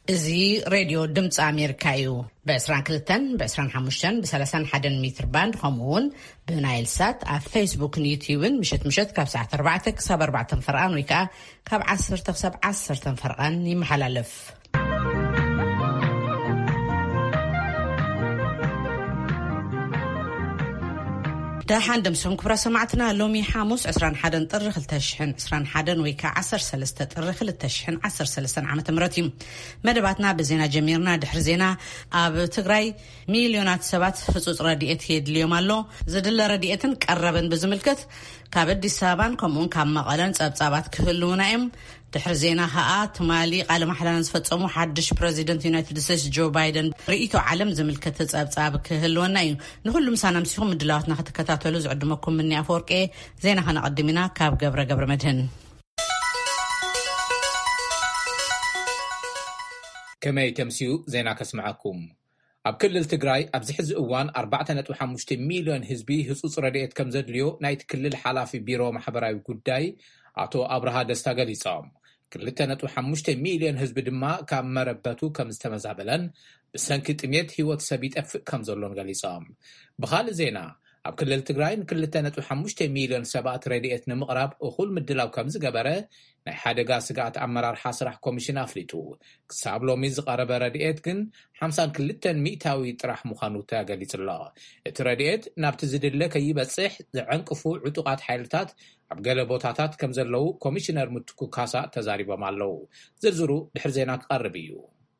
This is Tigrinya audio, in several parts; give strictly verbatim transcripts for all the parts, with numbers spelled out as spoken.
እዚ ሬድዮ ድምፂ ኣሜሪካ እዩ። ب22 ب25 ب31 ሜትር ባንድ ከምኡውን ብናይል ሳት ኣብ ፌስቡክን ዩቲዩብን ምሽት ምሽት ካብ ሰዓት ኣርባዕተ ክሳብ ኣርባዕተ ፍርቃን ወይ ከዓ ካብ ዓሰርተ ክሳብ ዓሰርተ ፍርቃን ይመሓላለፍ። دحان دمسهم كبرى سمعتنا لومي حاموس عسران حدن طرخ التشحن عسران حدن ويكا عسر سلسة طرخ التشحن عسر سلسة عامة مرتي مدباتنا بزينا جميرنا دحر زينا اب تغراي مليونات سبات فصوص رديئت هيد اليوم اللو زدل رديئتن قربن بزملكت كابد سابان كمون كام مقالن صبصابات كهلونا ام دحر زينا ها تمالي قال محلان فصمو حدش بريزيدنت يونايتد ستيتس جو بايدن رئيتو عالم زملكت صبصاب كهلونا ام نقول مسانا مسيهم مدلاوتنا كتكاتلو زعدمكم مني افورقي زينا خنا قدمنا كاب جبر جبر مدهن كما يتمسيو زينا كسمعكم اب كل التجراي ابزحز اوان أربعة فاصلة خمسة مليون حزبي حصص رديت كم زدليو نايت كل الحلافي بيرو محبراوي ጉዳይ አቶ አብርሃ ደስታ ገሊጾም ክልተ ነጥብ ሓሙሽተ ሚሊዮን ህዝቢ ድማ ካብ መረበቱ ከም ዝተመዛበለን ብሰንኪ ጥሜት ህይወት ሰብ ይጠፍእ ከም ዘሎን ገሊጾም ብኻልእ ዜና ኣብ ክልል ትግራይ ክልተ ነጥብ ሓሙሽተ ሚሊዮን ሰባት ረድኤት ንምቕራብ እኹል ምድላው ከም ዝገበረ ናይ ሓደጋ ስጋት ኣመራርሓ ስራሕ ኮሚሽን ኣፍሊጡ ክሳብ ሎሚ ዝቐረበ ረድኤት ግን ሓምሳ ወክልተ ሚእታዊ ጥራሕ ምዃኑ ተገሊጹሎ እቲ ረድኤት ናብቲ ዝድለ ከይበጽሕ ዝዕንቅፉ ዕጡቃት ሓይልታት ኣብ ገለ ቦታታት ከም ዘለው ኮሚሽነር ምትኩ ካሳ ተዛሪቦም ኣለው ዝርዝሩ ድሕር ዜና ክቐርብ እዩ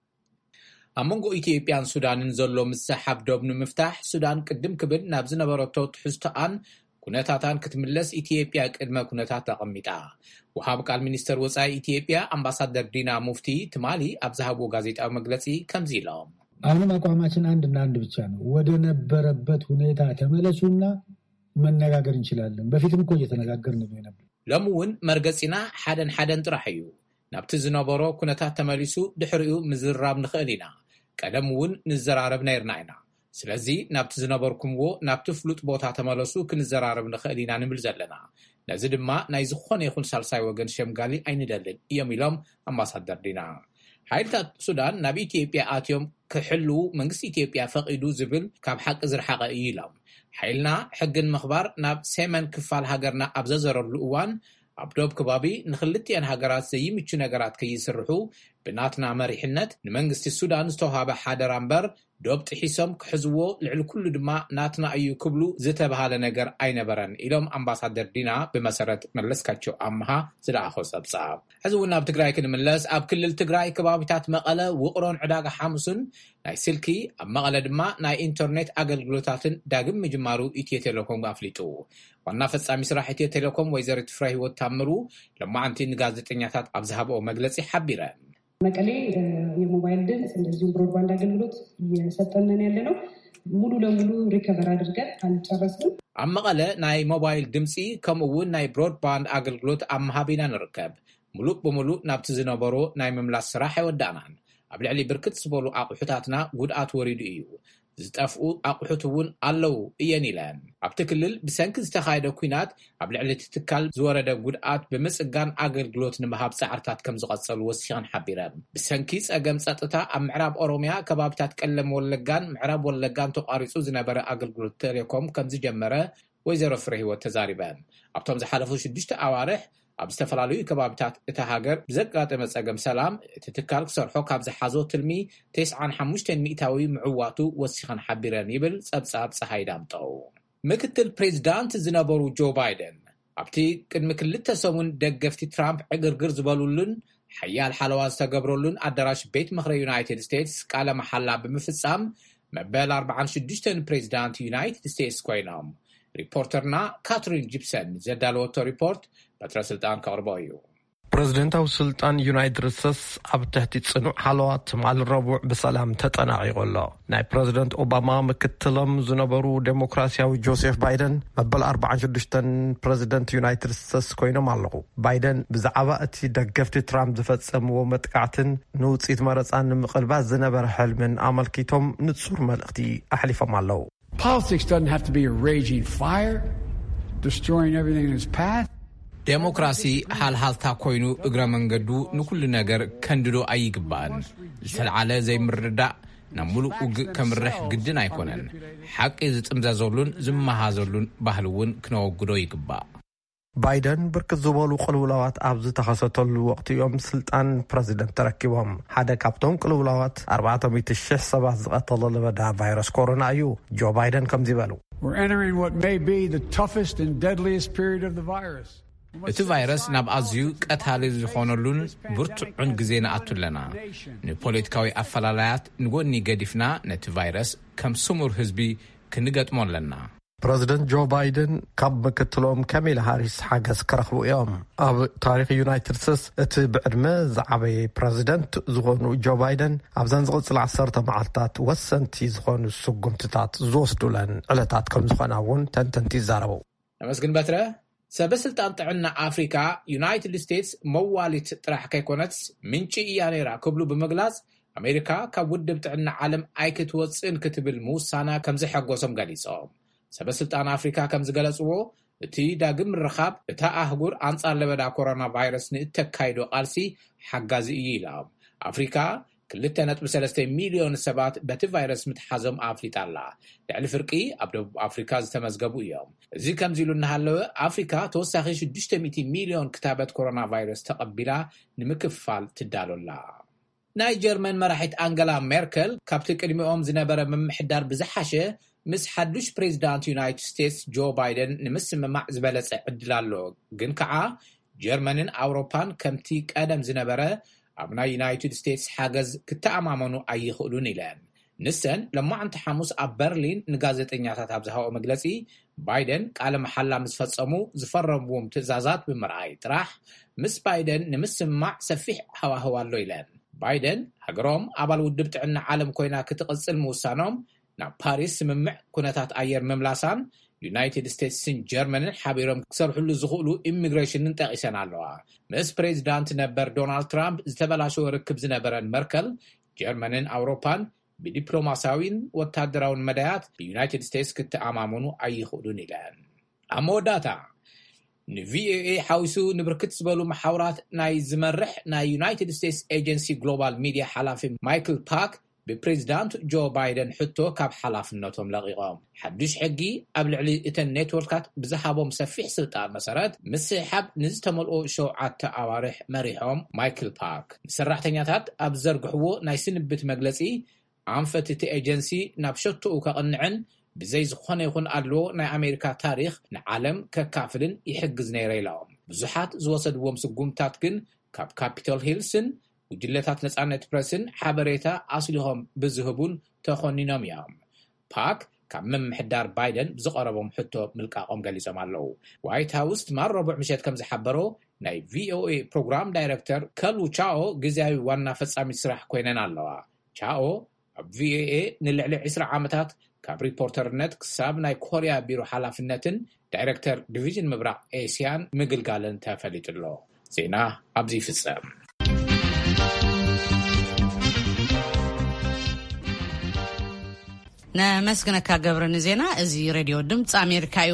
ኣመንጎ ኢትዮጵያን ሱዳንን ዘሎ ምሳሓብ ዶብ ንምፍታሕ ሱዳን ቅድም ክብል ናብ ዝነበረቶ ትሕዝቶኣን ኩነታታን ክትምለስ ኢትዮጵያ ቅድመ ኩነታት ተቐሚጣ ወሃብ ቃል ሚኒስተር ወጻኢ ኢትዮጵያ አምባሳደር ዲና ሙፍቲ ትማሊ ኣብ ዝሃቦ ጋዜጣዊ መግለጺ ከምዚ ኢሎም አሁን አቋማችን አንድና አንድ ብቻ ነው ወደ ነበረበት ሁኔታ ተመለሱና መነጋገር እንችላለን በፊትም እኮ እየተነጋገርን ነበር ለሙን መርገጺና ሓደን ሓደን ጥራሕ እዩ ናብቲ ዝነበሮ ኩነታት ተመሊሱ ድሕሪኡ ምዝራብ ንኽእል ኢና ቀደምውን ንዘራረብ ነይርና ኢና ስለዚ ናብቲ ዝነበርኩምዎ ናብቲ ፍሉጥ ቦታ ተመለሱ ክንዘራረብ ንኽእል ኢና ንብል ዘለና ነዚ ድማ ናይ ዝኾነ ይኹን ሳልሳይ ወገን ሸምጋሊ ኣይንደልን እዮም ኢሎም አምባሳደር ዲና ሓይልታት ሱዳን ናብ ኢትዮጵያ ኣትዮም ክሕሉ መንግስቲ ኢትዮጵያ ፈቂዱ ዝብል ካብ ሓቂ ዝረሓቐ እዩ ኢሎም ሓይልና ሕግን ምኽባር ናብ ሰሜን ክፋል ሃገርና ኣብ ዘዘረሉ እዋን ኣብ ዶብ ከባቢ ንኽልቲአን ሃገራት ዘይምቹ ነገራት ከይስርሑ ብናትና መሪሕነት ንመንግስቲ ሱዳን ዝተውሃበ ሓደራ እምበር ዶብ ጥሒሶም ክሕዝዎ ልዕሊ ኩሉ ድማ ናትና እዩ ክብሉ ዝተባሃለ ነገር ኣይነበረን ኢሎም አምባሳደር ዲና ብመሰረት መለስካቸው ኣምሃ ዝለኣኾ ጸብጻብ ሕዚ እውን ኣብ ትግራይ ክንምለስ ኣብ ክልል ትግራይ ከባቢታት መቐለ ውቕሮን ዕዳጋ ሓሙስን ናይ ስልኪ ኣብ መቐለ ድማ ናይ ኢንተርኔት ኣገልግሎታትን ዳግም ምጅማሩ ኢትዮ ቴሌኮም ኣፍሊጡ ዋና ፈጻሚ ስራሕ ኢትዮ ቴሌኮም ወይዘሪት ፍሬ ህይወት ታምሩ ለማዓንቲ ንጋዜጠኛታት ኣብ ዝሃበኦ መግለጺ ሓቢረ መቀሌ የሞባይል ድምጽ እንደዚሁም ብሮድባንድ አገልግሎት እየሰጠነን ያለ ነው ሙሉ ለሙሉ ሪከቨር አድርገን አንጨረስንም ኣብ መቐለ ናይ ሞባይል ድምጺ ከምኡውን ናይ ብሮድባንድ አገልግሎት ኣመሃቢና ንርከብ ሙሉእ ብሙሉእ ናብቲ ዝነበሮ ናይ ምምላስ ስራሕ አይወዳእናን ኣብ ልዕሊ ብርክት ዝበሉ ኣቑሑታትና ጉድኣት ወሪዱ እዩ ዝጠፍኡ ኣቑሑት እውን ኣለው እየን ኢለን ኣብቲ ክልል ብሰንኪ ዝተኻየደ ኩናት ኣብ ልዕሊ ትካል ዝወረደ ጉድኣት ብምጽጋን ኣገልግሎት ንምሃብ ጻዕርታት ከም ዝቐጸሉ ወሲኸን ሓቢረን ብሰንኪ ጸገም ጸጥታ ኣብ ምዕራብ ኦሮሚያ ከባቢታት ቀለም ወለጋን ምዕራብ ወለጋን ተቋሪጹ ዝነበረ ኣገልግሎት ቴሌኮም ከም ዝጀመረ ወይዘሮ ፍሬ ህይወት ተዛሪበን ኣብቶም ዝሓለፉ ሽዱሽተ ኣዋርሕ ኣብ ዝተፈላለዩ ከባቢታት እታ ሃገር ብዘጋጠመ ጸገም ሰላም እቲ ትካል ክሰርሖ ካብ ዝሓዞ ትልሚ ተስዓን ሓሙሽተን ሚእታዊ ምዕዋቱ ወሲኸን ሓቢረን ይብል ጸብጻብ ፀሓይ ዳምጠው ምክትል ፕሬዝዳንት ዝነበሩ ጆ ባይደን ኣብቲ ቅድሚ ክልተ ሰሙን ደገፍቲ ትራምፕ ዕግርግር ዝበሉሉን ሓያል ሓለዋ ዝተገብረሉን ኣዳራሽ ቤት ምኽሪ ዩናይትድ ስቴትስ ቃለ መሓላ ብምፍጻም መበል ኣርባዓን ሽዱሽተን ፕሬዝዳንት ዩናይትድ ስቴትስ ኮይኖም ሪፖርተርና ካትሪን ጂፕሰን ዘዳለወቶ ሪፖርት በትረ ስልጣን ከቅርበው እዩ ፕሬዝደንታዊ ስልጣን ዩናይትድ ስቴትስ ኣብ ትሕቲ ጽኑዕ ሓለዋ ትማል ረቡዕ ብሰላም ተጠናቂቆሎ ናይ ፕሬዝደንት ኦባማ ምክትሎም ዝነበሩ ዴሞክራሲያዊ ጆሴፍ ባይደን መበል ኣርባዓን ሽዱሽተን ፕሬዝደንት ዩናይትድ ስቴትስ ኮይኖም ኣለዉ ባይደን ብዛዕባ እቲ ደገፍቲ ትራምፕ ዝፈጸምዎ መጥቃዕትን ንውፅኢት መረፃን ንምቕልባስ ዝነበረ ሕልምን ኣመልኪቶም ንጹር መልእኽቲ ኣሕሊፎም ኣለዉ Politics doesn't have to be a raging fire, destroying everything in its path. ዴሞክራሲ ሃልሃልታ ኮይኑ እግረ መንገዱ ንኩሉ ነገር ከንድዶ ኣይግባን ዝተልዓለ ዘይምርዳእ ናብ ሙሉእ ውግእ ከምርሕ ግድን ኣይኮነን ሓቂ ዝጥምዘዘሉን ዝመሃዘሉን ባህልውን ክነወግዶ ይግባእ ባይደን ብርክት ዝበሉ ቅልውላዋት ኣብ ዝተኸሰተሉ ወቅቲ እዮም ስልጣን ፕሬዚደንት ተረኪቦም ሓደ ካብቶም ቅልውላዋት ኣርባዕተ ሚእቲ ሽሕ ሰባት ዝቐተለ ለበዳ ቫይረስ ኮሮና እዩ ጆ ባይደን ከምዚ በሉ We're entering what may be the toughest and deadliest period of the virus. እቲ ቫይረስ ናብ ኣዝዩ ቀታሊ ዝኾነሉን ብርቱዕን ግዜ ንኣቱለና ንፖለቲካዊ ኣፈላላያት ንጎኒ ገዲፍና ነቲ ቫይረስ ከም ስሙር ህዝቢ ክንገጥሞ ኣለና ፕሬዚደንት ጆ ባይደን ካብ ምክትሎም ካሜላ ሃሪስ ሓገዝ ክረኽቡ እዮም ኣብ ታሪክ ዩናይትድ ስቴትስ እቲ ብዕድመ ዝዓበየ ፕሬዚደንት ዝኾኑ ጆ ባይደን ኣብዘን ዝቕፅል ዓሰርተ መዓልታት ወሰንቲ ዝኾኑ ስጉምትታት ዝወስዱለን ዕለታት ከም ዝኾና እውን ተንተንቲ ይዛረቡ ነመስግን በትረ ሰበስልጣን ጥዕና ኣፍሪካ ዩናይትድ ስቴትስ መዋሊት ጥራሕ ከይኮነች ምንጪ እያ ነይራ ክብሉ ብምግላጽ ኣሜሪካ ካብ ውድብ ጥዕና ዓለም ኣይክትወፅን ክትብል ምውሳና ከም ዝሐጎሶም ገሊጾም ሰበስልጣን ኣፍሪካ ከም ዝገለጽዎ እቲ ዳግም ምርኻብ እታ ኣህጉር ኣንጻር ለበዳ ኮሮና ቫይረስ ንእተካይዶ ቃልሲ ሓጋዚ እዩ ኢሎም ኣፍሪካ ክልተ ነጥቢ ሰለስተ ሚልዮን ሰባት በቲ ቫይረስ ምትሓዞም ኣፍሊጣላ ልዕሊ ፍርቂ ኣብ ደቡብ ኣፍሪካ ዝተመዝገቡ እዮም እዚ ከምዚ ኢሉ እናሃለወ ኣፍሪካ ተወሳኺ ሽዱሽተ ሚእቲ ሚልዮን ክታበት ኮሮና ቫይረስ ተቐቢላ ንምክፍፋል ትዳሎላ ናይ ጀርመን መራሒት ኣንገላ ሜርከል ካብቲ ቅድሚኦም ዝነበረ ምምሕዳር ብዝሓሸ ምስ ሓዱሽ ፕሬዚዳንት ዩናይትድ ስቴትስ ጆ ባይደን ንምስምማዕ ዝበለጸ ዕድል ኣሎ ግን ከዓ ጀርመንን ኣውሮፓን ከምቲ ቀደም ዝነበረ ኣብ ናይ ዩናይትድ ስቴትስ ሓገዝ ክተኣማመኑ ኣይኽእሉን ኢለን ንሰን ለማዓንቲ ሐሙስ ኣብ በርሊን ንጋዜጠኛታት ኣብ ዝሃቦ መግለጺ ባይደን ቃለ መሓላ ምስ ፈጸሙ ዝፈረምዎም ትእዛዛት ብምርኣይ ጥራሕ ምስ ባይደን ንምስምማዕ ሰፊሕ ሃዋህው ኣሎ ኢለን ባይደን ሃገሮም ኣባል ውድብ ጥዕና ዓለም ኮይና ክትቕጽል ምውሳኖም ናብ ፓሪስ ስምምዕ ኩነታት ኣየር ምምላሳን ዩናይትድ ስቴትስን ጀርመንን ሓቢሮም ክሰርሕሉ ዝኽእሉ ኢሚግሬሽንን ጠቒሰን ኣለዋ ምስ ፕሬዚዳንት ነበር ዶናልድ ትራምፕ ዝተበላሸወ ርክብ ዝነበረን መርከል ጀርመንን ኣውሮፓን ብዲፕሎማስያዊን ወታደራውን መዳያት ብዩናይትድ ስቴትስ ክትኣማመኑ ኣይኽእሉን ኢለን ኣብ መወዳእታ ንቪኦኤ ሓዊሱ ንብርክት ዝበሉ መሓውራት ናይ ዝመርሕ ናይ ዩናይትድ ስቴትስ ኤጀንሲ ግሎባል ሚድያ ሓላፊ ማይክል ፓክ ብፕሬዚዳንት ጆ ባይደን ሕቶ ካብ ሓላፍነቶም ለቂቖም ሓዱሽ ሕጊ ኣብ ልዕሊ እተን ኔትወርካት ብዝሃቦም ሰፊሕ ስልጣን መሰረት ምስሓብ ንዝተመልኦ ሸውዓተ ኣዋርሕ መሪሖም ማይክል ፓክ ንሰራሕተኛታት ኣብ ዘርግሕዎ ናይ ስንብት መግለጺ ኣንፈት እቲ ኤጀንሲ ናብ ሸትኡ ከቕንዕን ብዘይ ዝኾነ ይኹን ኣለዎ ናይ ኣሜሪካ ታሪክ ንዓለም ከካፍልን ይሕግዝ ነይረ ኢሎም ብዙሓት ዝወሰድዎም ስጉምታት ግን ካብ ካፒቶል ሂልስን ውጅለታት ነጻነት ፕረስን ሓበሬታ ኣስሊሆም ብዝህቡን ተኾኒኖም እዮም ፓክ ካብ ምምሕዳር ባይደን ብዝቐረቦም ሕቶ ምልቃቆም ገሊጾም ኣለዉ ዋይት ሃውስ ትማል ረቡዕ ምሸት ከም ዝሓበሮ ናይ ቪኦኤ ፕሮግራም ዳይሬክተር ከሉ ቻኦ ግዜያዊ ዋና ፈጻሚት ስራሕ ኮይነን ኣለዋ ቻኦ ኣብ ቪኦኤ ንልዕሊ ዒስራ ዓመታት ካብ ሪፖርተርነት ክሳብ ናይ ኮርያ ቢሮ ሓላፍነትን ዳይሬክተር ዲቪዥን ምብራቅ ኤስያን ምግልጋልን ተፈሊጡሎ ዜና ኣብዚ ይፍጸም ነመስግነካ ገብረን ዜና እዚ ሬድዮ ድምጽ ኣሜሪካ እዩ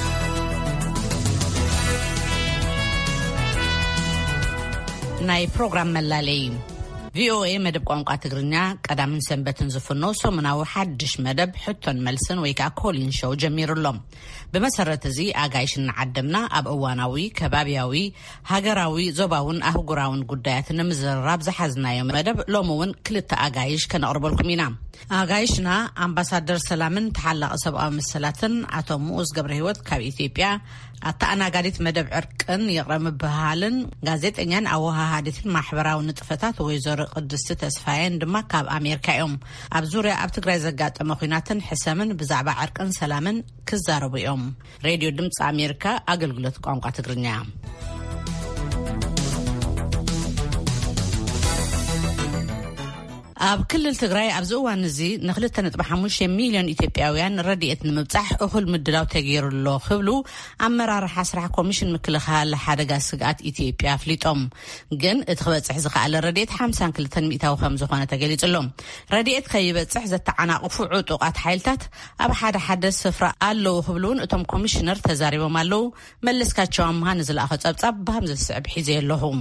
ናይ ፕሮግራም መላለይ ቪኦኤ መደብ ቋንቋ ትግርኛ ቀዳምን ሰንበትን ዝፍኖ ሰሙናዊ ሓድሽ መደብ ሕቶን መልስን ወይ ከዓ ኮሊን ሾው ጀሚሩሎም ብመሰረት እዚ ኣጋይሽ ንዓደምና ኣብ እዋናዊ ከባቢያዊ ሃገራዊ ዞባውን ኣህጉራውን ጉዳያት ንምዝራብ ዝሓዝናዮ መደብ ሎምውን ክልተ ኣጋይሽ ከነቕርበልኩም ኢና ኣጋይሽና ኣምባሳደር ሰላምን ተሓላቕ ሰብኣዊ መሰላትን ኣቶ ሙኡዝ ገብረ ህይወት ካብ ኢትዮጵያ ኣተኣናጋዲት መደብ ዕርቅን ይቕረም በሃልን ጋዜጠኛን ኣወሃሃዲትን ማሕበራዊ ንጥፈታት ወይዘሮ ቅድስቲ ተስፋየን ድማ ካብ ኣሜሪካ እዮም ኣብ ዙርያ ኣብ ትግራይ ዘጋጠመ ኩናትን ሕሰምን ብዛዕባ ዕርቅን ሰላምን ክዛረቡ እዮም ሬድዮ ድምፂ ኣሜሪካ ኣገልግሎት ቋንቋ ትግርኛ ኣብ ክልል ትግራይ ኣብ ዝእዋን እዚ ንክልተ ነጥቢ ሓሙሽተ ሚልዮን ኢትዮጵያውያን ረድኤት ንምብጻሕ እኹል ምድላው ተገይሩሎ ክብሉ ኣመራርሓ ስራሕ ኮሚሽን ምክልኻል ሓደጋ ስግኣት ኢትዮጵያ ኣፍሊጦም ግን እቲ ክበጽሕ ዝኽኣለ ረድኤት ሓምሳ ወክልተ ሚእታዊ ከም ዝኾነ ተገሊጹሎም ረድኤት ከይበጽሕ ዘተዓናቕፉ ዕጡቓት ሓይልታት ኣብ ሓደ ሓደ ስፍራ ኣለዉ ክብሉን እቶም ኮሚሽነር ተዛሪቦም ኣለዉ መለስካቸው ኣምሃ ንዝለኣኸ ጸብጻብ ብሃምዘ ስዕብ ሒዘ ኣለኹ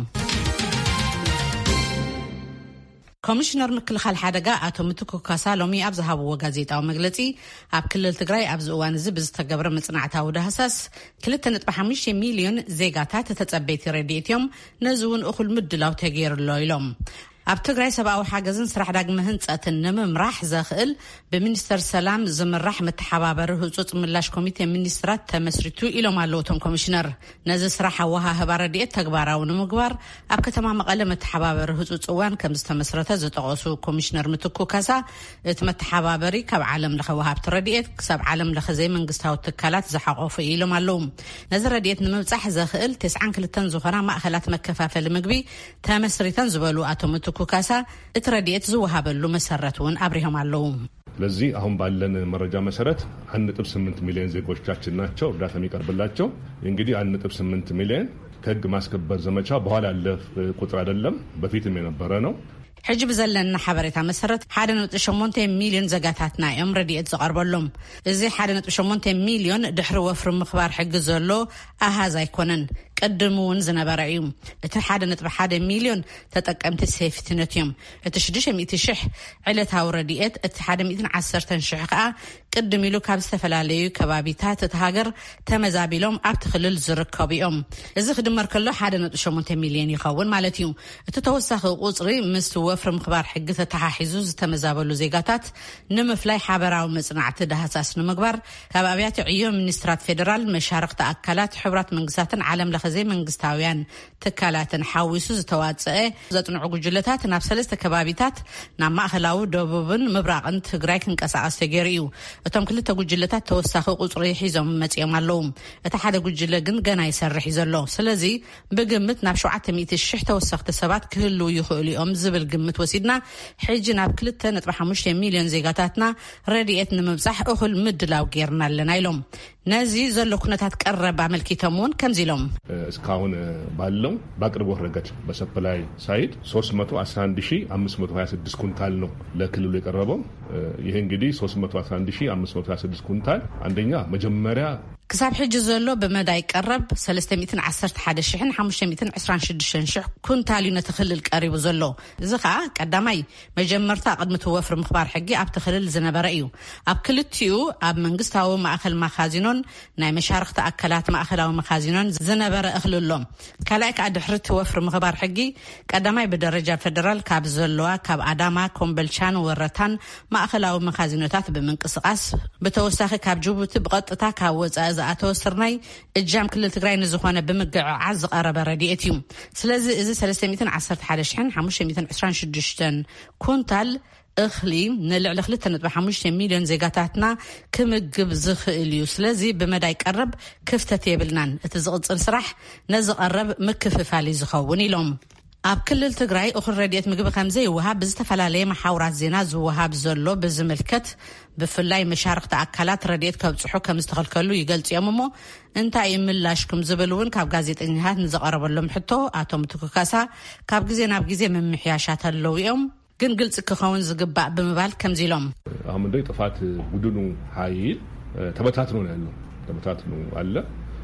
ኮሚሽነር ምክልኻል ሓደጋ ኣቶ ምትኩ ካሳ ሎሚ ኣብ ዝሃብዎ ጋዜጣዊ መግለጺ ኣብ ክልል ትግራይ ኣብ ዝእዋን እዚ ብዝተገብረ መጽናዕታዊ ዳህሳስ ክልተ ነጥቢ ሓሙሽተ ሚልዮን ዜጋታት ተጸበይቲ ረድኤት እዮም ነዚ እውን እኹል ምድላው ተገይሩሎ ኢሎም ኣብ ትግራይ ሰብኣዊ ሓገዝን ስራሕ ዳግመ ህንጸትን ንምምራሕ ዘኽእል ብሚኒስተር ሰላም ዝምራሕ መተሓባበሪ ህጹጽ ምላሽ ኮሚቴ ሚኒስትራት ተመስሪቱ ኢሎም ኣለዉ እቶም ኮሚሽነር ነዚ ስራሕ ኣወሃህባ ረድኤት ተግባራዊ ንምግባር ኣብ ከተማ መቐለ መተሓባበሪ ህጹጽ እዋን ከም ዝተመስረተ ዝጠቐሱ ኮሚሽነር ምትኩ ካሳ እቲ መተሓባበሪ ካብ ዓለም ለኸ ወሃብቲ ረድኤት ክሳብ ዓለም ለኸ ዘይመንግስታዊ ትካላት ዝሓቆፉ ኢሎም ኣለዉ ነዚ ረድኤት ንምብጻሕ ዘኽእል ትስዓን ክልተን ዝኾና ማእኸላት መከፋፈሊ ምግቢ ተመስሪተን ዝበሉ ኣቶ ምትኩ ኩካሳ እቲ ረድኤት ዝወሃበሉ መሰረት እውን አብሪሃም አለው ለዚህ አሁን ባለን መረጃ መሰረት አንድ ነጥብ ስምንት ሚሊዮን ዜጎቻችን ናቸው እርዳታ የሚቀርብላቸው እንግዲህ አንድ ነጥብ ስምንት ሚሊዮን ከህግ ማስከበር ዘመቻ በኋላ ያለ ቁጥር አይደለም በፊትም የነበረ ነው ሕጅ ብዘለና ሓበሬታ መሰረት ሓደ ነጥቢ ሸሞንተ ሚልዮን ዘጋታትና እዮም ረድኤት ዝቀርበሎም እዚ ሓደ ነጥቢ ሸሞንተ ሚልዮን ድሕሪ ወፍሪ ምኽባር ሕጊ ዘሎ ኣሃዝ ኣይኮነን ቀድሙ እውን ዝነበረ እዩ እቲ ሓደ ነጥቢ ሓደ ሚልዮን ተጠቀምቲ ሴፍቲነት እዮም እቲ ሽዱሽተ ሚእቲ ሽሕ ዕለታዊ ረድኤት እቲ ሓደ ሚእትን ዓሰርተን ሽሕ ከዓ ቅድም ኢሉ ካብ ዝተፈላለዩ ከባቢታት እቲ ሃገር ተመዛቢሎም ኣብቲ ክልል ዝርከቡ እዮም እዚ ክድመር ከሎ ሓደ ነጥቢ ሸሞንተ ሚልዮን ይኸውን ማለት እዩ እቲ ተወሳኺ ቁጽሪ ምስ ወፍሪ ምኽባር ሕጊ ተተሓሒዙ ዝተመዛበሉ ዜጋታት ንምፍላይ ሓበራዊ መጽናዕቲ ዳህሳስ ንምግባር ካብ ኣብያተ ዕዮ ሚኒስትራት ፌደራል መሻርክቲ ኣካላት ሕብራት መንግስታትን ዓለም ለኸ መንግስታውያን ትካላትን ሓዊሱ ዝተዋጽአ ዘጥንዑ ጉጅለታት ናብ ሰለስተ ከባቢታት ናብ ማእኸላዊ ደቡብን ምብራቕን ትግራይ ክንቀሳቀስ ተገይሩ እዩ እቶም ክልተ ጉጅለታት ተወሳኺ ቁጽሪ ሒዞም መጽኦም ኣለዉ እቲ ሓደ ጉጅለ ግን ገና ይሰርሕ ዘሎ ስለዚ ብግምት ናብ ሸውዓተ ሚእቲ ሽሕ ተወሳኺ ሰባት ክህልው ይኽእሉ እዮም ዝብል ግምት ወሲድና ሕጂ ናብ ክልተ ነጥቢ ሓሙሽተ ሚልዮን ዜጋታትና ረድኤት ንምብጻሕ እኹል ምድላው ጌርና ኣለና ኢሎም ነዚ ዘሎ ኩነታት ቀረብ አመልኪቶም እውን ከምዚ ኢሎም እስካሁን ባለው በአቅርቦት ረገድ በሰፕላይ ሳይድ ሶስት መቶ አስራ አንድ ሺህ አምስት መቶ ሀያ ስድስት ኩንታል ነው ለክልሉ የቀረበው ይሄ እንግዲህ ሶስት መቶ አስራ አንድ ሺህ አምስት መቶ ሀያ ስድስት ኩንታል አንደኛ መጀመሪያ ክሳብ ሕጂ ዘሎ ብመዳይ ቀረብ ሰለስተ ሚእትን ዓሰርተ ሓደ ሽሕን ሓሙሽተ ሚእትን ዕስራን ሽዱሽተን ሽሕ ኩንታል ነቲ ክልል ቀሪቡ ዘሎ እዚ ከዓ ቀዳማይ መጀመርታ ቅድሚ ወፍሪ ምኽባር ሕጊ ኣብቲ ክልል ዝነበረ እዩ ኣብ ክልቲኡ ኣብ መንግስታዊ ማእኸል መኻዚኖን ናይ መሻርክቲ ኣካላት ማእኸላዊ መኻዚኖን ዝነበረ እኽልሎም ካልኣይ ከዓ ድሕሪ ወፍሪ ምኽባር ሕጊ ቀዳማይ ብደረጃ ፌደራል ካብ ዘለዋ ካብ አዳማ ኮምቦልቻን ወረታን ማእኸላዊ መኻዚኖታት ብምንቅስቃስ ብተወሳኺ ካብ ጅቡቲ ብቐጥታ ካብ ወጻኢ ኣተወስርናይ እጃም ክልል ትግራይ ንዝኾነ ብምግዕዓዝ ዝቀረበ ረድኤት እዩ ስለዚ እዚ ሰለስተ ሚእትን ዓሰርተ ሓደ ሽሕን ሓሙሽተ ሚእትን ዕስራን ሽዱሽተን ኩንታል እኽሊ ንልዕሊ ክልተ ነጥቢ ሓሙሽተ ሚልዮን ዜጋታትና ክምግብ ዝኽእል እዩ ስለዚ ብመዳይ ቀረብ ክፍተት የብልናን እቲ ዝቕጽል ስራሕ ነዚ ቀረብ ምክፍፋል ዝኸውን ኢሎም ኣብ ክልል ትግራይ እኹል ረድኤት ምግቢ ከምዘይ ይወሃብ ብዝተፈላለየ ማሕበራት ዜና ዝወሃብ ዘሎ ብዝምልከት ብፍላይ መሻርክቲ ኣካላት ረድኤት ከብጽሑ ከም ዝተኸልከሉ ይገልጽዮም እሞ እንታይ ምላሽኩም ዝብል እውን ካብ ጋዜጠኛታት ንዝቐረበሎም ሕቶ ኣቶ ምትኩ ካሳ ካብ ግዜ ናብ ግዜ ምምሕያሻት ኣለዉ እዮም ግን ግልጽ ክኸውን ዝግባእ ብምባል ከምዚ ኢሎም አሁን እንደ ጥፋት ቡድኑ ኃይል ተበታትኖ ነው ያለው ተበታትኖ አለ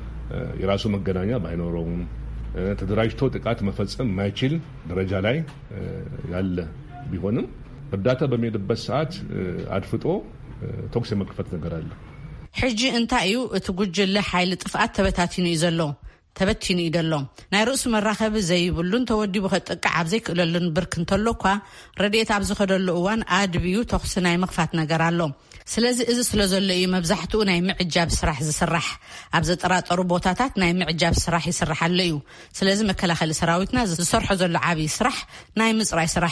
የራሱ መገናኛ ባይኖረውም ተደራጅቶ ጥቃት መፈጸም ማይችል ደረጃ ላይ ያለ ቢሆንም እርዳታ በሚሄድበት ሰዓት አድፍጦ ተኩስ የመክፈት ነገር አለ ሕጂ እንታይ እዩ እቲ ጉጅለ ኃይል ጥፋት ተበታትኖ ይዘሎ ተበቲኑ ይደሎ ናይ ርእሱ መራኸብ ዘይብሉን ተወዲቡ ከጥቃ ኣብዘይ ክእለሉን ብርክ እንተሎኳ ረድኤት ኣብ ዝኸደሉ እዋን ኣድብዩ ተኹስ ናይ መኽፋት ነገር ኣሎ ስለዚ እዚ ስለዘሎ እዩ መብዛሕትኡ ናይ ምዕጃብ ስራሕ ዝስራሕ ኣብ ዘጠራጠሩ ቦታታት ናይ ምዕጃብ ስራሕ ይስራሕ ኣሎ እዩ ስለዚ መከላኸሊ ሰራዊትና ዝሰርሖ ዘሎ ዓብይ ስራሕ ናይ ምጽራይ ስራሕ እዩ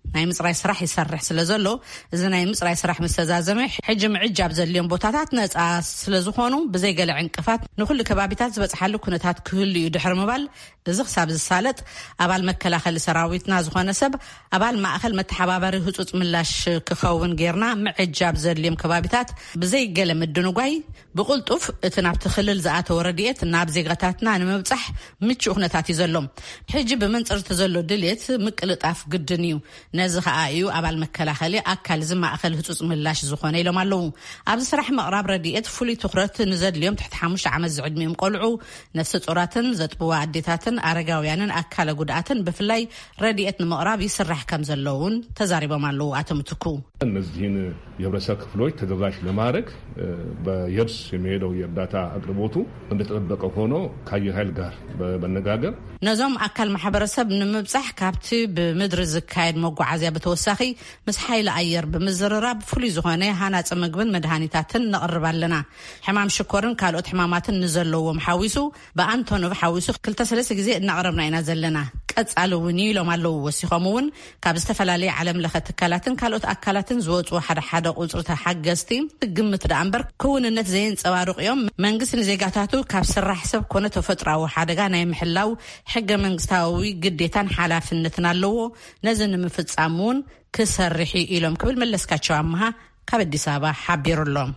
ናይ ምጽራይ ስራሕ ይሰርሕ ስለዘሎ እዚ ናይ ምጽራይ ስራሕ መስተዛዘመ ሕጂ ምዕጃብ ዘልዮም ቦታታት ነጻ ስለዝኾኑ ብዘይ ገለ ዕንቅፋት ንኹሉ ከባቢታት ዝበጽሓሉ ኩነታት ክህሉ እዩ ድሕሪ ምባል እዚ ክሳብ ዝሳለጥ ኣባል መከላኸሊ ሰራዊትና ዝኾነ ሰብ ኣባል ማእኸል መተሓባበሪ ህጹጽ ምላሽ ክኸውን ጌርና ምዕጃብ ዘልዮም ከባቢታት ብዘይ ገለ ምድንጓይ ብቁልጡፍ እቲ ናብቲ ክልል ዝኣተወ ረድኤት ናብ ዜጋታትና ንምብጻሕ ምቹእ ኩነታት እዩ ዘሎ ሕጂ ብመንጽርቲ ዘሎ ድሌት ምቅልጣፍ ግድን እዩ ነዚ ከዓ እዩ ኣባል መከላኸሊ ኣካል ዝማእኸል ህጹጽ ምላሽ ዝኾነ ኢሎም ኣለዉ ኣብዚ ስራሕ ምቕራብ ረድኤት ፍሉይ ትኹረት ንዘድልዮም ትሕቲ ሓሙሽተ ዓመት ዝዕድሚኦም ቆልዑ ነፍሲ ጡራትን ዘጥብዋ ኣዴታትን ኣረጋውያንን ኣካለ ጉድኣትን ብፍላይ ረድኤት ንምቕራብ ይስራሕ ከም ዘለውን ተዛሪቦም ኣለዉ ኣቶ ምትኩ እነዚህን የህብረተሰብ ክፍሎች ተደራሽ ለማድረግ በየብስ የሚሄደው የእርዳታ አቅርቦቱ እንደተጠበቀ ሆኖ ከአየር ኃይል ጋር በመነጋገር ነዞም አካል ማህበረሰብ ንምብጻሕ ካብቲ ብምድሪ ዝካየድ መጓዓዝያ በተወሳኺ ምስ ሓይሊ ኣየር ብምዝርራብ ፍሉይ ዝኾነ ሃናፂ ምግብን መድሃኒታትን ነቕርባለና ሕማም ሽኮርን ካልኦት ሕማማትን ንዘለዎም ሓዊሱ በኣንቶኖቭ ሓዊሱ ክልተ ሰለስተ ግዜ እናቕረብና ኢና ዘለና ቀጻሊ እውን ኢሎም ኣለዉ ወሲኾም እውን ካብ ዝተፈላለየ ዓለም ለኸ ትካላትን ካልኦት ኣካላትን ዝወፁ ሓደ ሓደ ቁፅሪ ሓገዝቲ ግምት ዳ እምበር ክውንነት ዘየንፀባርቑ እዮም መንግስቲ ንዜጋታቱ ካብ ስራሕ ሰብ ኮነ ተፈጥራዊ ሓደጋ ናይ ምሕላው ሕገ መንግስታዊ ግዴታን ሓላፍነትን ኣለዎ ነዚ ንምፍጻም እውን ክሰርሕ ኢሎም ክብል መለስካቸው ኣምሃ ካብ አዲስ አበባ ሓቢሩሎም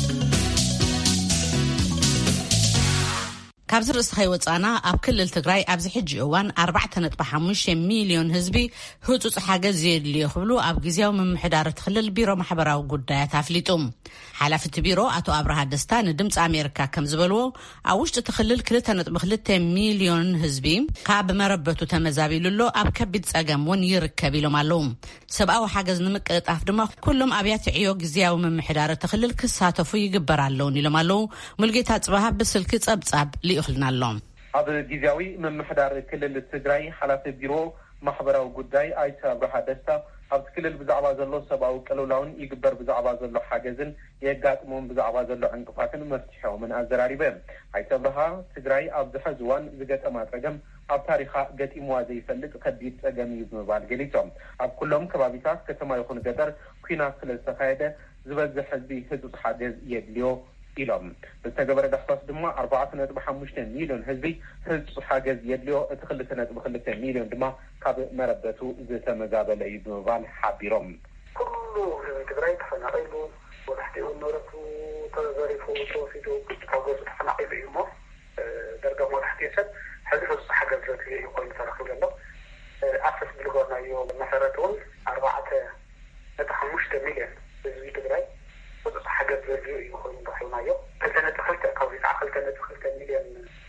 ካብዚ ርእስቲ ኸይወፃና ኣብ ክልል ትግራይ ኣብዚ ሕጂ እዋን ኣርባዕተ ነጥቢ ሓሙሽተ ሚልዮን ህዝቢ ህፁፅ ሓገዝ የድልዮ ክብሉ ኣብ ጊዜያዊ ምምሕዳር እቲ ክልል ቢሮ ማሕበራዊ ጉዳያት ኣፍሊጡ ሓላፊ እቲ ቢሮ ኣቶ ኣብርሃ ደስታ ንድምፂ ኣሜሪካ ከም ዝበልዎ ኣብ ውሽጢ እቲ ክልል ክልተ ነጥቢ ክልተ ሚልዮን ህዝቢ ካብ መረበቱ ተመዛቢሉሎ ኣብ ከቢድ ፀገም እውን ይርከብ ኢሎም ኣለዉ ሰብኣዊ ሓገዝ ንምቅልጣፍ ድማ ኩሎም ኣብያተ ዕዮ ጊዜያዊ ምምሕዳር እቲ ክልል ክሳተፉ ይግበር ኣለውን ኢሎም ኣለዉ ሙልጌታ ጽባህ ብስልኪ ጸብጻብ ይኽልና ኣለዎም ኣብ ጊዜያዊ ምምሕዳር ክልል ትግራይ ሓላፊ ቢሮ ማሕበራዊ ጉዳይ ኣይተ ኣብርሃ ደስታ ኣብ ክልል ብዛዕባ ዘሎ ሰብኣዊ ቅልውላውን ይግበር ብዛዕባ ዘሎ ሓገዝን የጋጥሞም ብዛዕባ ዘሎ ዕንቅፋትን መፍትሖምን ኣዘራሪቦም ኣይተ ኣብርሃ ትግራይ ኣብ ዝሕዚ እዋን ዝገጠማ ፀገም ኣብ ታሪኻ ገጢምዋ ዘይፈልጥ ከቢድ ፀገም እዩ ብምባል ገሊፆም ኣብ ኩሎም ከባቢታት ከተማ ይኹን ገጠር ኩናት ስለ ዝተካየደ ዝበዝሕ ህዝቢ ህፁፅ ሓገዝ የድልዮ ኢሎም ብዝተገበረ ዳሕሳስ ድማ ኣርባዕተ ነጥቢ ሓሙሽተ ሚልዮን ህዝቢ ህፁፅ ሓገዝ የድልዮ እቲ ክልተ ነጥቢ ክልተ ሚልዮን ድማ ካብ መረበቱ ዝተመዛበለ እዩ ብምባል ሓቢሮም ኩሉ ትግራይ ተፈናቂሉ ወላሕቲኡ ንብረቱ ተዘሪፉ ተወሲዱ ካብ ገፁ ተፈናቂሉ እዩ እሞ ደርጋ ወላሕቲኡ ሰብ ሕዚ ህፁፅ ሓገዝ ዘድልዮ እዩ ኮይኑ ተረኪቡ ዘሎ ኣክሰስ ብዝገበርናዮ መሰረት እውን ኣርባዕተ ነጥቢ ሓሙሽተ ሚልዮን ህዝቢ ትግራይ ህፁፅ ሓገዝ ዘድልዮ እዩ ኮይኑ ረኪብናዮ ክልተ ነጥቢ ክልተ ካብዚ ከዓ ክልተ ነጥቢ ክልተ ሚልዮን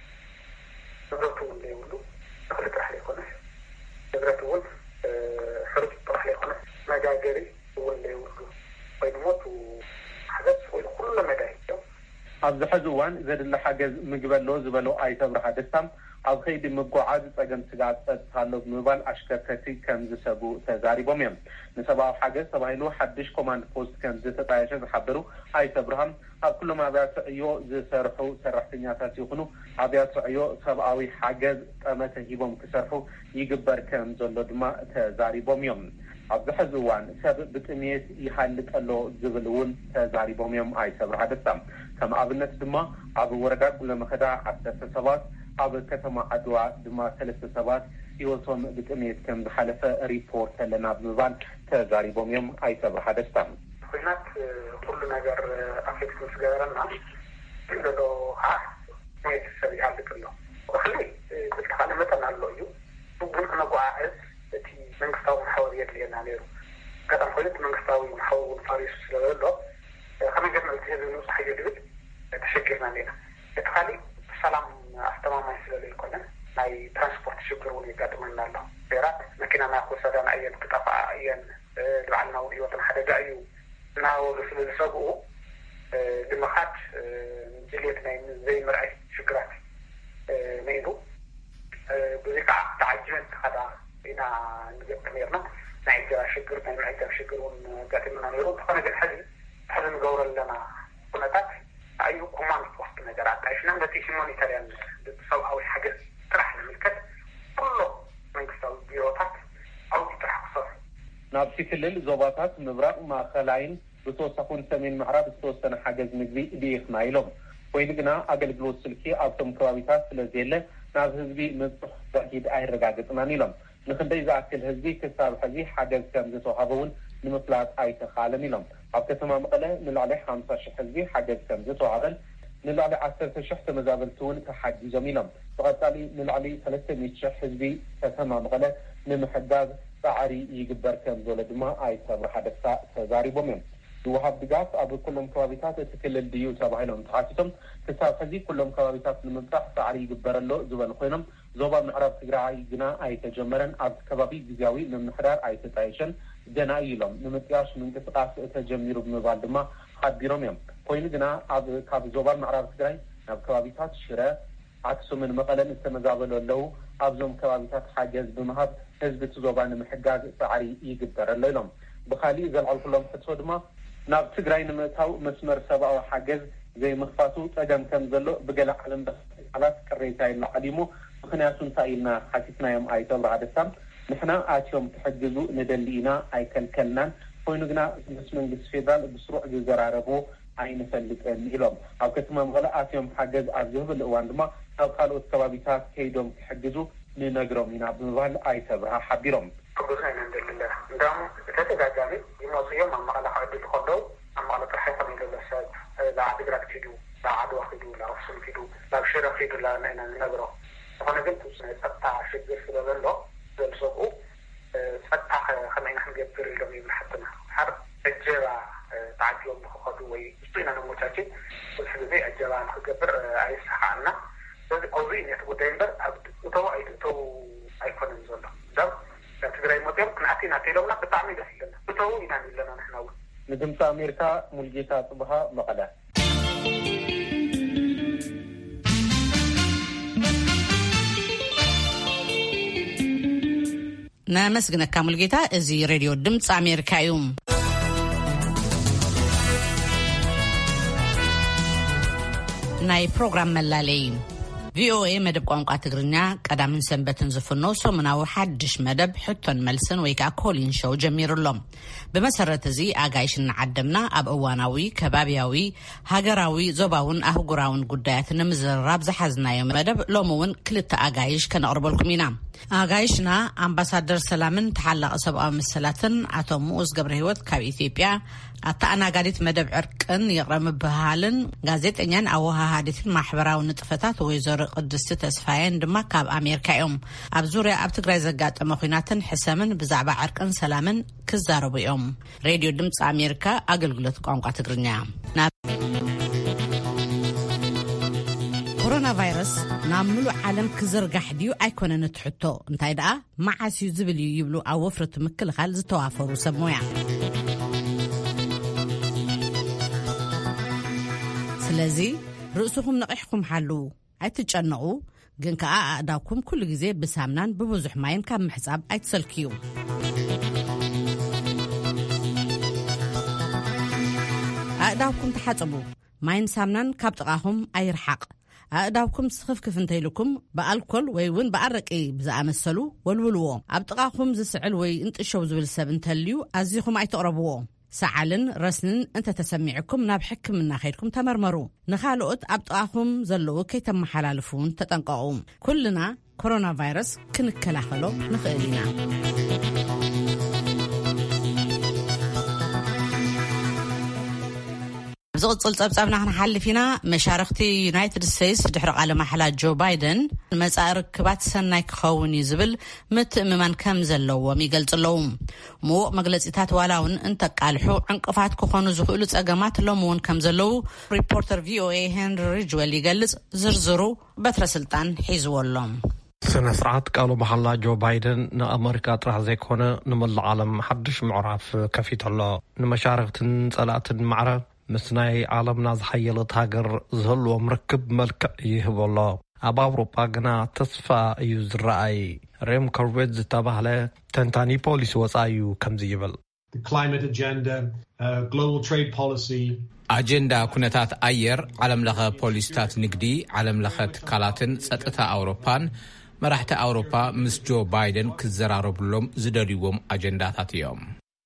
ንብረቱ እውን ዘይብሉ እኽሊ ጥራሕ ዘይኮነ ንብረቱ እውን ሕሩጭ ጥራሕ ዘይኮነ መጋገሪ እውን ዘይብሉ ኮይኑ ሞቱ ሓገዝ ወይ ኩሉ መዳይ እዮም ኣብዚ ሕዚ እዋን ዘድሊ ሓገዝ ምግቢ ኣሎ ዝበሎ ኣይተ ኣብርሃ ደስታም ኣብ ከይዲ ምጓዓዝ ፀገም ስጋት ፀጥታ ኣሎ ብምባል ኣሽከርከርቲ ከም ዝሰጉ ተዛሪቦም እዮም ንሰብኣዊ ሓገዝ ተባሂሉ ሓድሽ ኮማንድ ፖስት ከም ዝተጣየሸ ዝሓበሩ ኣይተ ኣብርሃም ኣብ ኩሎም ኣብያተ ዕዮ ዝሰርሑ ሰራሕተኛታት ይኹኑ ኣብያተ ዕዮ ሰብኣዊ ሓገዝ ጠመተ ሂቦም ክሰርሑ ይግበር ከም ዘሎ ድማ ተዛሪቦም እዮም ኣብዚ ሕዚ እዋን ሰብ ብጥሜት ይሃልጥ ኣሎ ዝብል እውን ተዛሪቦም እዮም ኣይተ ኣብርሃ ደስታ ከም ኣብነት ድማ ኣብ ወረዳ ኩለመኸዳ ዓሰርተ ሰባት ኣብ ከተማ ዓድዋ ድማ ሰለስተ ሰባት ህይወቶም ብጥሜት ከም ዝሓለፈ ሪፖርት ኣለና ብምባል ተዛሪቦም እዮም ኣይተ ኣብርሃ ደስታ ኩናት ኩሉ ነገር ኣፌክት ዝገበረና ዘሎ ከዓ ሞት ሰብ ይሃልጥ ኣሎ እኽሊ ብዝተኻለ መጠን ኣሎ እዩ ብቡን ክነጓዓዕዝ እቲ መንግስታዊ ማሕበር የድልየና ነይሩ ገጣም ኮይኑ እቲ መንግስታዊ ማሕበር ፋሪሱ ስለዘሎ ከመይ ጌርና እቲ ህዝቢ ንብፅሕ እዩ ድብል ተሸጊርና ኔና እቲ ካሊእ ሰላም ኣስተማማኝ ስለዘይኮነ ናይ ትራንስፖርት ሽግር እውን የጋጥመና ኣሎ ቤራት መኪና ናክወሰዳና እየን ክጠፍኣ እየን ዝባዕልና እውን ህይወትን ሓደጋ እዩ እናበሉ ስለዝሰግኡ ድምኻት ድሌት ናይ ዘይምርኣይ ሽግራት ነይሩ ብዙ ከዓ ተዓጅበን ተኸዳ ኢና ንገጥም ነርና ናይ ዕጀባ ሽግር ናይ ምዕጃብ ሽግር እውን ጋጢምና ነይሩ ዝኾነ ግን ሕዚ ሕዚ ንገብሮ ኣለና ኩነታት ኣዩ ኮማንድ ፖስት ነገር ኣጣይሽና ነቲ ሁማኒታርያን ሰብኣዊ ሓገዝ ጥራሕ ንምልከት ኩሎ መንግስታዊ ቢሮታት ኣብኡ ጥራሕ ክሰርሑ ናብቲ ክልል ዞባታት ምብራቅ ማእከላይን ብተወሳኹን ሰሜን ምዕራብ ዝተወሰነ ሓገዝ ምግቢ ዲኢኽና ኢሎም ኮይኑ ግና ኣገልግሎት ስልኪ ኣብቶም ከባቢታት ስለዘየለ ናብ ህዝቢ ምብፅሕ ዘሂድ ኣይረጋግፅናን ኢሎም ንክንደይ ዝኣክል ህዝቢ ክሳብ ሕዚ ሓገዝ ከም ዝተዋሃበውን ንምፍላጥ ኣይተኻለን ኢሎም ኣብ ከተማ መቐለ ንላዕሊ ሓምሳ ሽሕ ህዝቢ ሓገዝ ከም ዝተዋሃበን ንላዕሊ ዓሰርተ ሽሕ ተመዛበልቲ እውን ተሓጊዞም ኢሎም ብቐጻሊ ንላዕሊ ሰለስተ ሚእቲ ሽሕ ህዝቢ ከተማ መቐለ ንምሕጋዝ ፃዕሪ ይግበር ከም ዘሎ ድማ ኣይተብርሃ ደስታ ተዛሪቦም እዮም ዝወሃብ ድጋፍ ኣብ ኩሎም ከባቢታት እቲ ክልል ድዩ ተባሂሎም ተሓቲቶም ክሳብ ሕዚ ኩሎም ከባቢታት ንምብፃሕ ፃዕሪ ይግበረሎ ዝበሉ ኮይኖም ዞባ ምዕራብ ትግራይ ግና ኣይተጀመረን ኣብ ከባቢ ግዝያዊ ምምሕዳር ኣይተጣየሸን ገና ኢሎም ንምጥያሽ ምንቅስቃስ ተጀሚሩ ብምባል ድማ ሓቢሮም እዮም ኮይኑ ግና ኣብ ካብ ዞባ ምዕራብ ትግራይ ናብ ከባቢታት ሽረ ኣክሱምን መቐለን ዝተመዛበሉ ኣለው ኣብዞም ከባቢታት ሓገዝ ብምሃብ ህዝቢ እቲ ዞባ ንምሕጋዝ ፃዕሪ ይግበረሎ ኢሎም ብኻሊእ ዘልዓልኩሎም ሕቶ ድማ ናብ ትግራይ ንምእታው መስመር ሰብኣዊ ሓገዝ ዘይምኽፋቱ ፀገም ከም ዘሎ ብገለ ዓለም በዓላት ቅሬታ ይለዓሊሙ ምክንያቱ እንታይ ኢልና ሓቲትናዮም ኣይተብርሃ ደስታ ንሕና ኣትዮም ክሕግዙ ንደሊ ኢና ኣይከልከልናን ኮይኑ ግና ምስ መንግስቲ ፌደራል ብስሩዕ ዝዘራረቡ ኣይንፈልጥን ኢሎም ኣብ ከተማ መቐለ ኣትዮም ሓገዝ ኣብ ዝህብል እዋን ድማ ኣብ ካልኦት ከባቢታት ከይዶም ክሕግዙ ንነግሮም ኢና ብምባል ኣይተብርሃ ሓቢሮም كبرنا ندل ندام تتجاجم يموت يوم ما على حد الخضو أما على تحت من الأسد لا عاد يركضوا لا عاد واخدوا لا أصل كدوا لا شراء كدوا لا نحن نقرأ أنا قلت سبعة شيء في الرلو بالسوق سبعة خلينا نحن بيبتر اليوم من حتى حر الجرا تعجلهم بخدوا ويستوينا نموتاكين والحذاء الجرا نخبر عايز حقنا أوزين يتبو دينبر تو تو أيكون نزوله ده ትግራይ ሞቴም ናቲና ተለውና በጣም ይደስልና ብተው ኢና ይለና ነحناው ንድምፃ አሜሪካ ሙልጌታ ጽብሃ መቀለ ናመስግነካ ሙልጌታ እዚ ሬድዮ ድምፃ አሜሪካ እዩ ናይ ፕሮግራም መላለይ ቪኦኤ መደብ ቋንቋ ትግርኛ ቀዳምን ሰንበትን ዝፍኖ ሶምናዊ ሓድሽ መደብ ሕቶን መልስን ወይ ከዓ ኮሊን ሾው ጀሚሩሎም በመሰረት እዚ አጋይሽን ዓደምና ኣብ እዋናዊ ከባቢያዊ ሃገራዊ ዞባውን አህጉራውን ጉዳያት ንምዝራብ ዝሓዝናዮ መደብ ሎምውን ክልተ አጋይሽ ከነቅርበልኩም ኢና አጋይሽና አምባሳደር ሰላምን ተሓላቀ ሰብአዊ መሰላትን አቶ ሙኡዝ ገብረ ህይወት ካብ ኢትዮጵያ አታናጋዲት መደብ ዕርቅን ይቅረም በሃልን ጋዜጠኛን አወሃሃዲትን ማሕበራዊ ንጥፈታት ወይዘሮ ቅድስቲ ተስፋየን ድማ ካብ አሜሪካ እዮም ኣብ ዙርያ ኣብ ትግራይ ዘጋጠመ ኩናትን ሕሰምን ብዛዕባ ዕርቅን ሰላምን ክዛረቡ እዮም ሬድዮ ድምፂ አሜሪካ አገልግሎት ቋንቋ ትግርኛ ኮሮና ቫይረስ ናብ ሙሉ ዓለም ክዝርጋሕ ድዩ ኣይኮነን ትሕቶ እንታይ ደኣ ማዓስዩ ዝብል ይብሉ ኣብ ወፍረት ምክልኻል ዝተዋፈሩ ሰብ ሞያ ስለዚ ርእስኩም ነቂሕኩም ሓሉ ኣይትጨነቁ ግን ከኣ ኣእዳውኩም ኩሉ ግዜ ብሳምናን ብብዙሕ ማይን ካብ ምሕጻብ ኣይትሰልክዩ ኣእዳውኩም ተሓጽቡ ማይን ሳምናን ካብ ጥቃኹም ኣይርሓቅ ኣእዳውኩም ስኽፍክፍ እንተይልኩም በአልኮል ወይ ውን በአረቂ ብዝኣመሰሉ ወልውልዎ ኣብ ጥቃኹም ዝስዕል ወይ እንጥሸው ዝብል ሰብ እንተልዩ ኣዚኹም ኣይተቕረብዎ ሰዓልን ረስንን እንተ ተሰሚዕኩም ናብ ሕክምና ኸይድኩም ተመርመሩ ንኻልኦት ኣብ ጥቃኹም ዘለዉ ከይተመሓላልፉን ተጠንቀቁ ኩልና ኮሮና ቫይረስ ክንከላኸሎ ንኽእል ኢና ዝቕፅል ጸብጻብና ክንሓልፍ ኢና መሻርክቲ ዩናይትድ ስቴትስ ድሕሪ ቃለ ማሕላ ጆ ባይደን መጻኢ ርክባት ሰናይ ክኸውን እዩ ዝብል ምትእምማን ከም ዘለዎም ይገልጽለዉ ምዉቕ መግለጺታት ዋላውን እንተቃልሑ ዕንቅፋት ክኾኑ ዝኽእሉ ጸገማት ሎም እውን ከም ዘለዉ ሪፖርተር ቪኦኤ ሄንሪ ሪጅዌል ይገልጽ ዝርዝሩ በትረ ስልጣን ሒዝዎሎም ስነ ስርዓት ቃሉ መሐላ ጆ ባይደን ንኣሜሪካ ጥራሕ ዘይኮነ ንመላእ ዓለም ሓድሽ ምዕራፍ ከፊተሎ ንመሻርክትን ጸላእትን ማዕረ ምስ ናይ ዓለምና ዝሓየለት ሃገር ዝህልዎም ርክብ መልክዕ ይህበሎ ኣብ ኣውሮፓ ግና ተስፋ እዩ ዝረአይ ሬም ኮርቤት ዝተባህለ ተንታኒ ፖሊሲ ወፃኢ እዩ ከምዚ ይብል ኣጀንዳ ኩነታት ኣየር ዓለም ለኸ ፖሊሲታት ንግዲ ዓለም ለኸ ትካላትን ጸጥታ ኣውሮፓን መራሕቲ ኣውሮፓ ምስ ጆ ባይደን ክዘራረብሎም ዝደልይዎም ኣጀንዳታት እዮም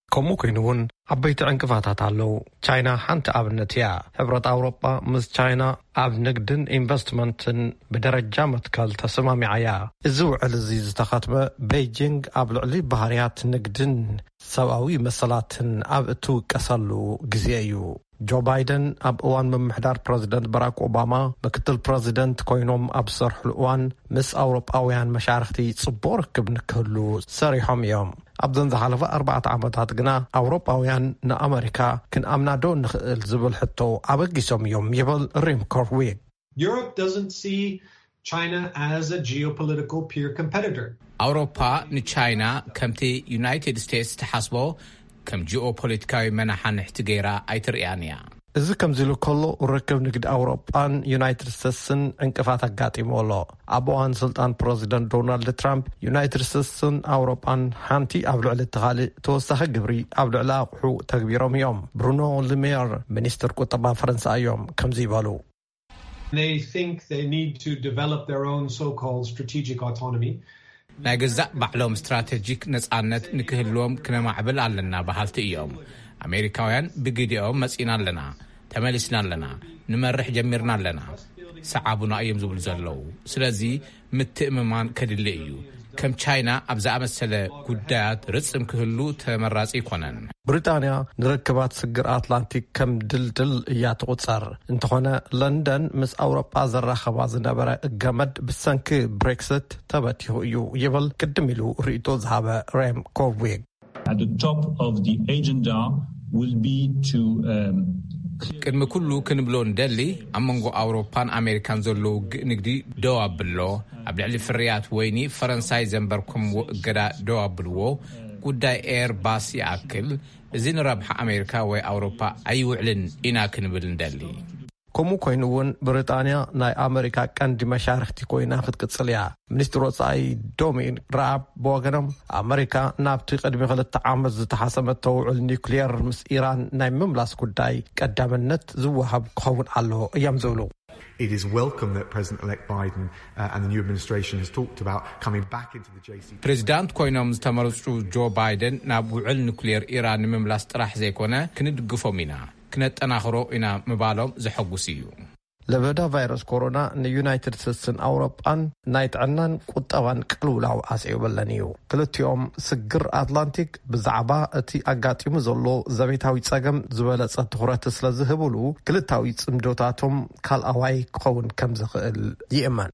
كمو كينون عبيت عنكفاتات علو تشاينا حانت أبنت يا حبرة أوروبا مز تشاينا أب نقدن إنفستمنتن بدرجة متكال تسمامي عيا الزوع الزيز تخاتمة بيجينغ أب لعلي بهاريات نقدن سواوي مسلاتن أب اتو كسلو جزيايو جو بايدن أب اوان من محدار بريزيدنت باراك أوباما مكتل بريزيدنت كوينوم أب صرح الأوان مس أوروباويان مشارختي صبور كبن كلو سريحهم يوم أبدن ذحالفة أربعة عمدات قنا أوروباويان نا أمريكا كن أمنا دون نخل زبل حتو أبقي سوم يوم يبل ريم كورويك. Europe doesn't see China as a geopolitical peer competitor. أوروبا نتشاينا كمتي يونايتد ستيتس تحسبو كم جيوبوليتيكاوي منحان احتقيرا ايتر ايانيا. إذا كم زيلو كله وركب نقد أوروبان يونايتد ستيتسن انكفات قاتي مولو أبوان سلطان بريزيدنت دونالد ترامب يونايتد ستيتسن أوروبان حانتي أبلع للتغالي توسخ قبري أبلع لاقحو تكبيرهم يوم برونو ليمير منيستر كتبا فرنسا يوم كم زيبالو. They think they need to develop their own so-called strategic autonomy. ناقزاء بعلوم استراتيجيك نسعانت نكهلوم كنا معبل علنا بحالت إيوم أمريكاويان بقيديهم مسئنا لنا تمالسنا لنا نمرح جميرنا لنا سعابنا أيام زبل زلو سلازي متئممان كدلئيو كم تشاينا أبزاء مسألة قدات رسم كهلو تمراز إيقونن بريطانيا نركبات سجر أطلانتيك كم دل دل إيات غتصر انتخونا لندن مس أوروبا زرا خباز نبرا اقامد بسانك بريكسيت تباتيو يو يبل كدميلو ريتو زهابة ريم كوفويك. At the top of the agenda will be to um, كنم كله كنبلون دلي أمانغو أوروبان أمريكان زلو نقدي دواب بلو أبلعلي فريات ويني فرنساي زنبركم قدا دواب بلو قدا إير باسي أكل زين ربح أمريكا وأوروبا أيو علن إنا كنبلن دلي كمو كوينون بريطانيا ناي أمريكا كان دي مشارختي كوينا خد كتصليا منستر وصاي دومين راب بوغنم أمريكا نابتي قدمي غلط تعامز تحاسمت توع النيوكلير مس إيران ناي مملاس كوداي قدام النت زوهب قهون علو أيام زولو. It is welcome that President-elect Biden uh, and the new administration has talked about coming back into the J C P O A. President كوينوم استمرتو جو بايدن نابوع النيوكلير إيران مملاس طرح زي كونا كندقفو منا كنت أناخرو إنا مبالوم زحقوسيو. لبدا فيروس كورونا نيونايتد ستيتسن أوروبان نايت عنان قطوان قلولاو أسعيو بلانيو كلت يوم سجر أتلانتيك بزعبا اتي أقاتي مزولو زميتاوي تساقم زبالة تخورات سلازهبولو كلتاوي تسمدوتاتهم كالأواي قون كمزخ اليئمان.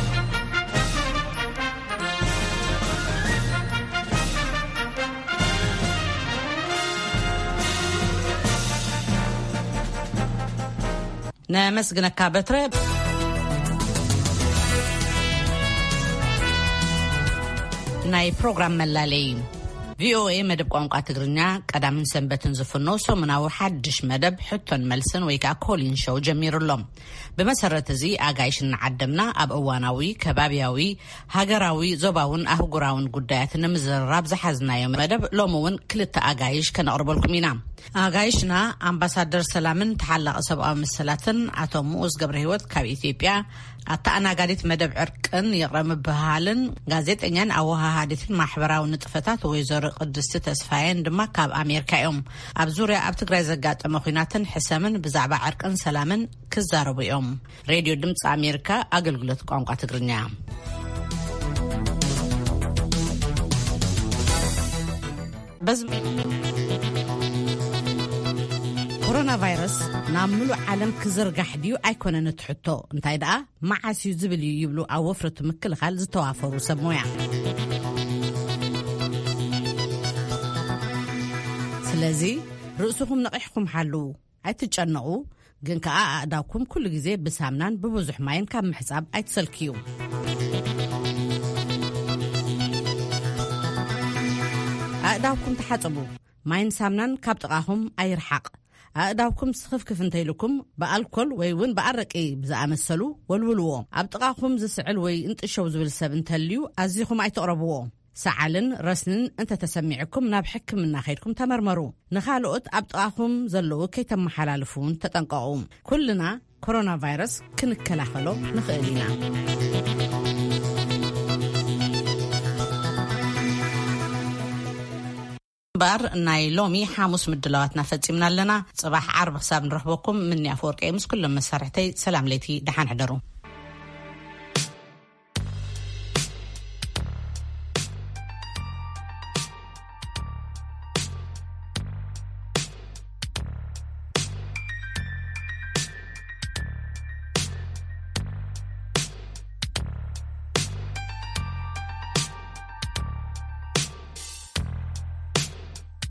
نمسجنك بتر ناي بروجرام ملالي في او اي مدب قنقا تقرنيا قدامن سنبتن زفنو سومناو حدش مدب حتون ملسن ويكا كولين شو جمير اللهم بمسرة زي آقايشن عدمنا أب أواناوي كبابياوي هاقراوي زوباون أهوغراون قدايات نمزراب زحزنا يوم مدب لومون كلتا آقايش كان أربالكم ينام آقايشنا أمباسادر سلامن تحلق سبقا مسلاتن عطو موز قبرهيوت كاب إثيبيا أتانا قادت مدب عرقن يقرم بهالن غازيت انيان أوها هادثين محبراو نطفتات ويزور قدست تسفاين دما كاب أميركا يوم أبزوريا أبتقرأي زقات أمخيناتن حسامن بزعبا عرقن سلامن كزارو يوم راديو دمص أمريكا أقلقلت قنقا تقرنيا بس كورونا فيروس نعملو عالم كزرقح ديو أيكونا نتحطو انتاي دا معاسيو زبليو يبلو أو وفرة مكل خالز توافرو سبمويا سلازي رؤسكم نقحكم حلو أتجنقو جنكا أعداكم كل جزء بسامنان ببوزح ماين كام محساب أيتسلكيو أعداكم تحطبو ماين سامنان كابتقاهم أيرحق أعداكم سخف كفنتيلكم بألكول ويون بأرق إيه بزعمسلو والولوو أبتقاكم زسعل وي انت الشوز بالسبن تليو أزيكم أيتقربوو سعلن رسنن انت تسمعكم نابحكم من ناخيركم تمرمرو نخالقت أبتقاكم زلو كي تم حلالفون تتنقعوم كلنا كورونا فيروس كنكلاخلو نخيلينا بار ناي لومي حاموس مدلواتنا فتصمنا لنا صباح عرب حساب نرحبكم مني أفورقي مس كل مسارحتي سلام ليتي دحان حدرو